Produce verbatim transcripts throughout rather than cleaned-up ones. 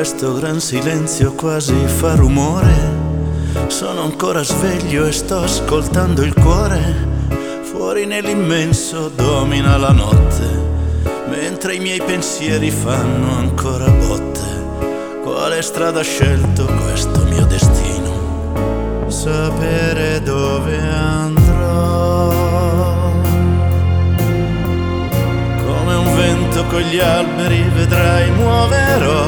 questo gran silenzio quasi fa rumore. Sono ancora sveglio e sto ascoltando il cuore. Fuori nell'immenso domina la notte, mentre i miei pensieri fanno ancora botte. Quale strada ha scelto questo mio destino? Sapere dove andrò. Come un vento con gli alberi vedrai muoverò.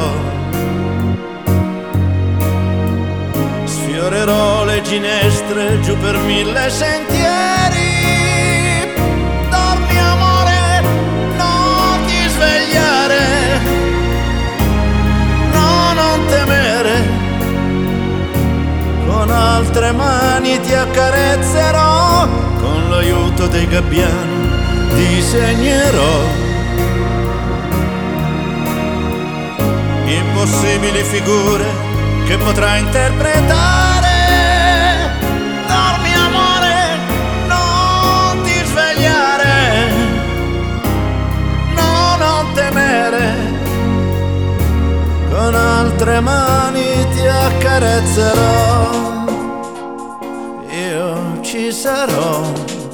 Sfiorerò le ginestre giù per mille sentieri. Dormi amore, non ti svegliare. No, non temere. Con altre mani ti accarezzerò. Con l'aiuto dei gabbiani disegnerò impossibili figure che potrai interpretare. Dormi amore, non ti svegliare. No, non temere. Con altre mani ti accarezzerò. Io ci sarò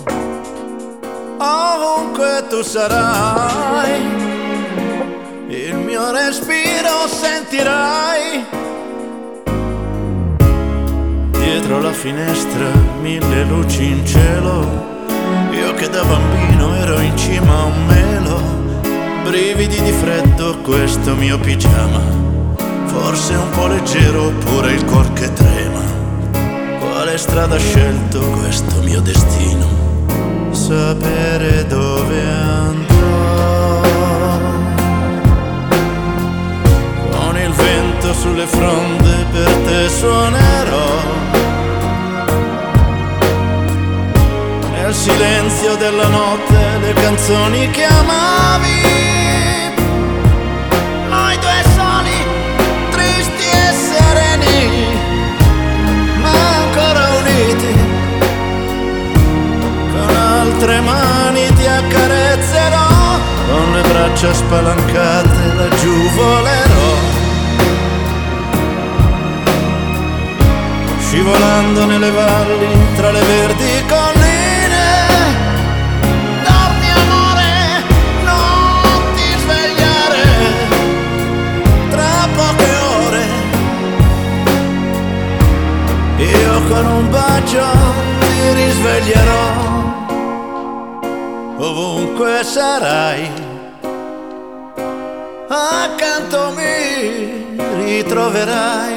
ovunque tu sarai. Il mio respiro sentirai. Dietro la finestra mille luci in cielo. Io che da bambino ero in cima a un melo. Brividi di freddo questo mio pigiama. Forse un po' leggero oppure il cor che trema. Quale strada ha scelto questo mio destino? Sapere dove andrò. Con il vento sulle fronde per te suonerò. Nel silenzio della notte le canzoni che amavi. Noi due soli, tristi e sereni, ma ancora uniti. Con altre mani ti accarezzerò. Con le braccia spalancate laggiù volerò. Scivolando nelle valli tra le verdi colline. Dormi amore, non ti svegliare. Tra poche ore io con un bacio ti risveglierò. Ovunque sarai, accanto mi ritroverai.